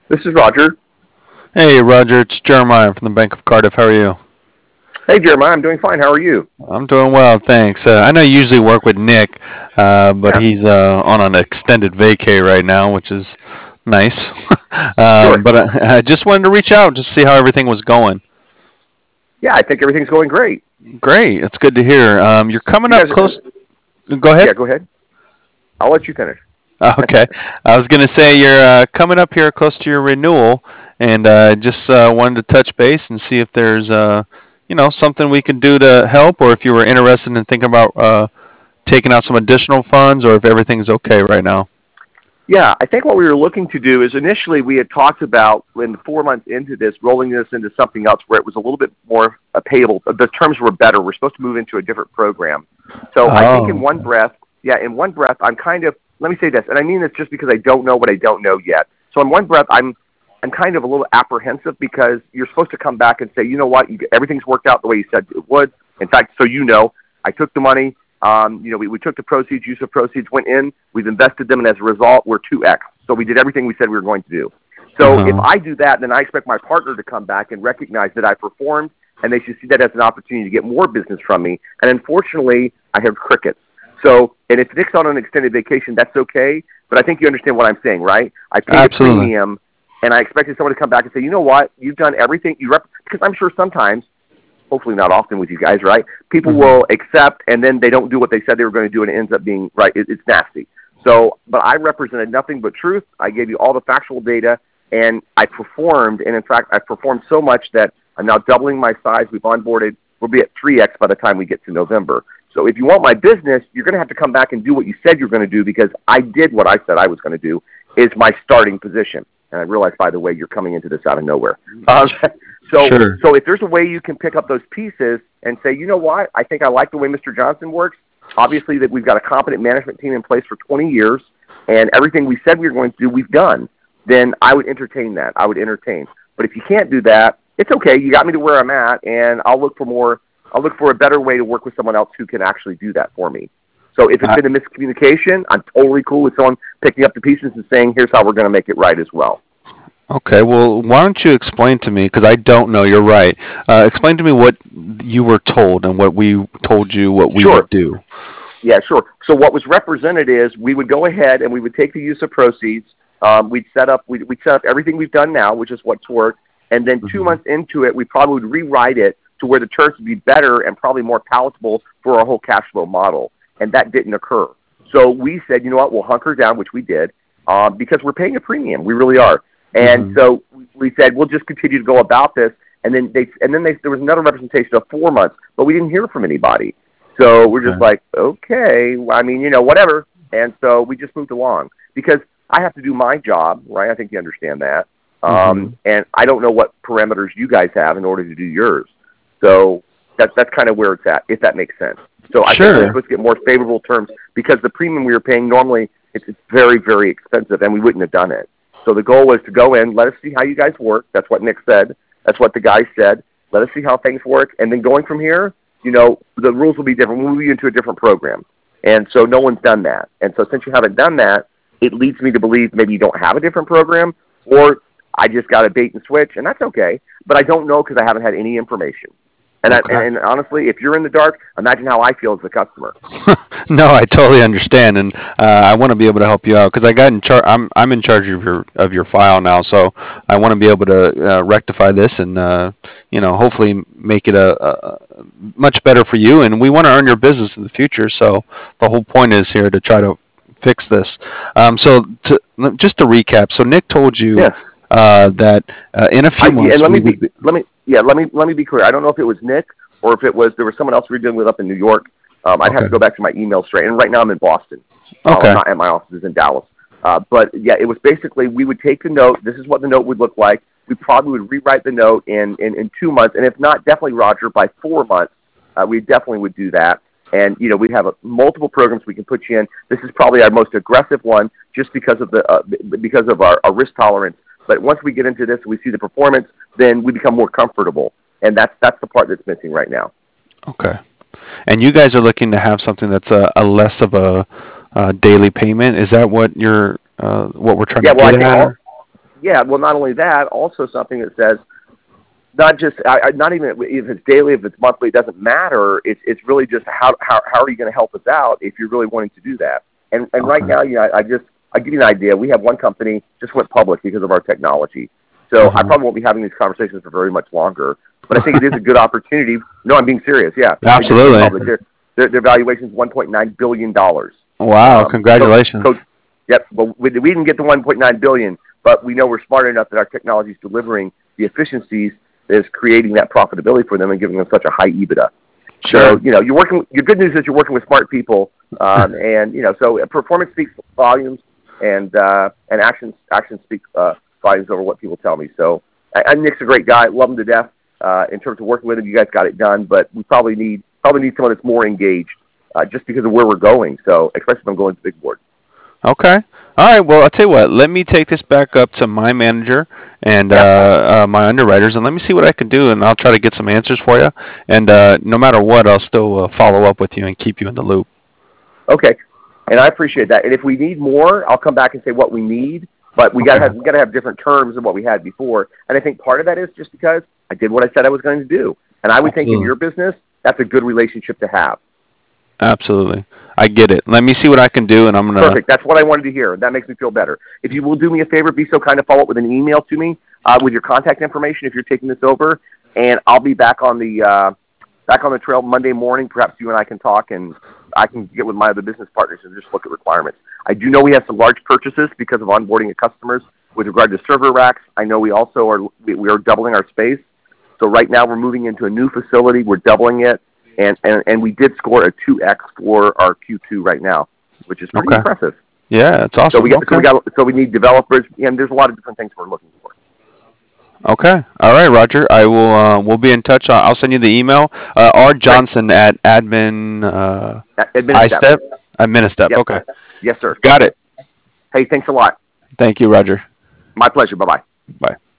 This is Roger. Hey, Roger, it's Jeremiah from the Bank of Cardiff. How are you? Hey, Jeremiah. I'm doing fine. How are you? I'm doing well, thanks. I know you usually work with Nick, but Yeah, he's on an extended vacay right now, which is nice. sure. But I just wanted to reach out just to see how everything was going. Yeah, I think everything's going great. Great, it's good to hear. You're coming You up guys, close. Go ahead. yeah, go ahead. I'll let you finish. Okay, I was gonna say you're coming up here close to your renewal, and just wanted to touch base and see if there's something we can do to help, or if you were interested in thinking about taking out some additional funds, or if everything's okay right now. Yeah, I think what we were looking to do is initially we had talked about when 4 months into this, rolling this into something else where it was a little bit more payable. The terms were better. We're supposed to move into a different program. So I think in Oh, one breath, yeah, in one breath, I'm kind of, let me say this, and I mean this just because I don't know what I don't know yet. So in one breath, I'm kind of a little apprehensive because you're supposed to come back and say, you know what, everything's worked out the way you said it would. In fact, so you know, I took the money. We took the proceeds, use of proceeds, went in, we've invested them, and as a result, we're 2x. So we did everything we said we were going to do. So if uh-huh. I do that, then I expect my partner to come back and recognize that I performed, and they should see that as an opportunity to get more business from me. And unfortunately, I have crickets. So, and if Nick's on an extended vacation, that's okay, but I think you understand what I'm saying, right? I paid a Absolutely. premium, and I expected someone to come back and say, you know what, you've done everything, because I'm sure sometimes hopefully not often with you guys, right? People Hmm. will accept and then they don't do what they said they were going to do and it ends up being right. It's nasty. So, but I represented nothing but truth. I gave you all the factual data and I performed. And in fact, I performed so much that I'm now doubling my size. We've onboarded. We'll be at 3x by the time we get to November. So if you want my business, you're going to have to come back and do what you said you're going to do because I did what I said I was going to do is my starting position. And I realize, by the way, you're coming into this out of nowhere. So, Sure. so if there's a way you can pick up those pieces and say, you know what, I think I like the way Mr. Johnson works. Obviously, that we've got a competent management team in place for 20 years, and everything we said we were going to do, we've done. Then I would entertain that. I would entertain. But if you can't do that, it's okay. You got me to where I'm at, and I'll look for more. I'll look for a better way to work with someone else who can actually do that for me. So if it's I, been a miscommunication, I'm totally cool with someone picking up the pieces and saying, here's how we're going to make it right as well. okay. Well, why don't you explain to me? Because I don't know. You're right. Explain to me what you were told and what we told you what we would Sure. do. Yeah, sure. So what was represented is we would go ahead and we would take the use of proceeds. We'd set up everything we've done now, which is what's worked, and then two Hmm. months into it, we probably would rewrite it to where the terms would be better and probably more palatable for our whole cash flow model. And that didn't occur. So we said, you know what, we'll hunker down, which we did, because we're paying a premium. We really are. And Hmm. so we said we'll just continue to go about this. And then there was another representation of 4 months, but we didn't hear from anybody. So we're just Okay. like, okay, well, I mean, whatever. And so we just moved along because I have to do my job, right? I think you understand that. Hmm. And I don't know what parameters you guys have in order to do yours. So that's kind of where it's at, if that makes sense. So I think we were Sure. supposed to get more favorable terms because the premium we were paying normally it's very, very expensive, and we wouldn't have done it. So the goal was to go in, let us see how you guys work. That's what Nick said. That's what the guy said. Let us see how things work, and then going from here, the rules will be different. We'll move you into a different program. And so no one's done that. And so since you haven't done that, it leads me to believe maybe you don't have a different program, or I just got a bait and switch, and that's okay. But I don't know because I haven't had any information. Okay. And honestly, if you're in the dark, imagine how I feel as the customer. No, I totally understand, and I want to be able to help you out because I got in charge. I'm in charge of your file now, so I want to be able to rectify this and hopefully make it a much better for you. And we want to earn your business in the future. So the whole point is here to try to fix this. Just to recap, so Nick told you Yeah. that in a few And months we would be let me be clear. I don't know if it was Nick or if there was someone else we were dealing with up in New York. I'd have okay. to go back to my email straight. And right now I'm in Boston. I'm Okay. not at my offices in Dallas. But yeah, it was basically we would take the note. This is what the note would look like. We probably would rewrite the note in 2 months, and if not, definitely Roger by 4 months. We definitely would do that. And we'd have multiple programs we can put you in. This is probably our most aggressive one, just because of our risk tolerance. But once we get into this and we see the performance, then we become more comfortable, and that's the part that's missing right now. Okay. And you guys are looking to have something that's a less of a daily payment. Is that what we're trying Yeah, to well, I get think at? Or? yeah, well, not only that, also something that says not just not even if it's daily, if it's monthly, it doesn't matter. It's really just how are you going to help us out if you're really wanting to do that. And right now, I give you an idea. We have one company just went public because of our technology. So I probably won't be having these conversations for very much longer. But I think it is a good opportunity. No, I'm being serious. Yeah, absolutely. Their valuation is $1.9 billion. Wow! Congratulations. Yep. Well, we didn't get the $1.9 billion, but we know we're smart enough that our technology is delivering the efficiencies that is creating that profitability for them and giving them such a high EBITDA. Sure. So you're working. Your good news is you're working with smart people, and so performance speaks volumes, and actions speak volumes over what people tell me. So Nick's a great guy. Love him to death. In terms of working with him, you guys got it done, but we probably need someone that's more engaged, just because of where we're going. So especially if I'm going to big board. Okay. All right. Well, I'll tell you what. Let me take this back up to my manager and my underwriters, and let me see what I can do, and I'll try to get some answers for you. And no matter what, I'll still follow up with you and keep you in the loop. Okay. And I appreciate that. And if we need more, I'll come back and say what we need. But we gotta have different terms than what we had before. And I think part of that is just because I did what I said I was going to do. And I would think in your business, that's a good relationship to have. Absolutely. I get it. Let me see what I can do, and I'm going to... Perfect. That's what I wanted to hear. That makes me feel better. If you will do me a favor, be so kind to follow up with an email to me with your contact information if you're taking this over, and I'll be back on the trail Monday morning. Perhaps you and I can talk, and I can get with my other business partners and just look at requirements. I do know we have some large purchases because of onboarding of customers with regard to server racks. I know we also we are doubling our space. So right now we're moving into a new facility. We're doubling it. And we did score a 2x for our Q2 right now, which is pretty impressive. Yeah, that's awesome. So we need developers, and there's a lot of different things we're looking for. Okay. All right, Roger. I will. We'll be in touch. I'll send you the email. R. Johnson at admin. Administep. Yep. Okay. Yes, sir. Got it. Hey, thanks a lot. Thank you, Roger. My pleasure. Bye-bye. Bye.